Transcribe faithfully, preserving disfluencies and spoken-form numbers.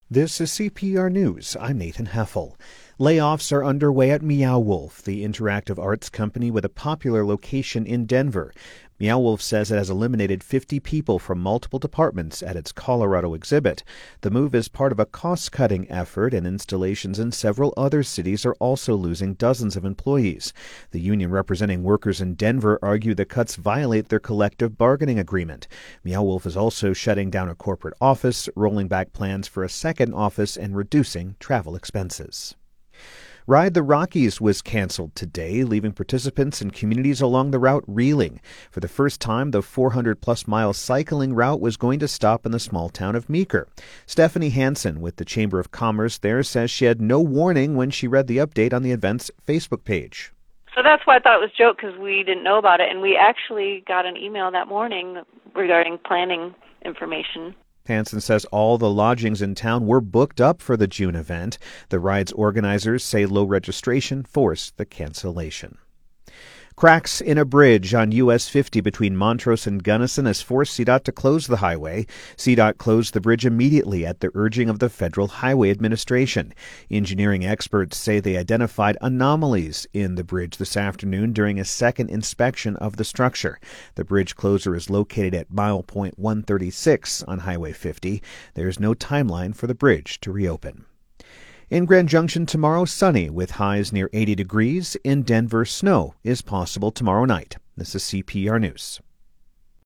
This is C P R News. I'm Nathan Heffel. Layoffs are underway at Meow Wolf, the interactive arts company with a popular location in Denver. Meow Wolf says it has eliminated fifty people from multiple departments at its Colorado exhibit. The move is part of a cost-cutting effort, and installations in several other cities are also losing dozens of employees. The union representing workers in Denver argue the cuts violate their collective bargaining agreement. Meow Wolf is also shutting down a corporate office, rolling back plans for a second office, and reducing travel expenses. Ride the Rockies was canceled today, leaving participants and communities along the route reeling. For the first time, the four hundred plus mile cycling route was going to stop in the small town of Meeker. Stephanie Hansen with the Chamber of Commerce there says she had no warning when she read the update on the event's Facebook page. So that's why I thought it was a joke, because we didn't know about it, and we actually got an email that morning regarding planning information. Hansen says all the lodgings in town were booked up for the June event. The ride's organizers say low registration forced the cancellation. Cracks in a bridge on U S fifty between Montrose and Gunnison has forced C DOT to close the highway. C DOT closed the bridge immediately at the urging of the Federal Highway Administration. Engineering experts say they identified anomalies in the bridge this afternoon during a second inspection of the structure. The bridge closure is located at mile point one thirty-six on Highway fifty. There is no timeline for the bridge to reopen. In Grand Junction tomorrow, sunny with highs near eighty degrees. In Denver, snow is possible tomorrow night. This is C P R News.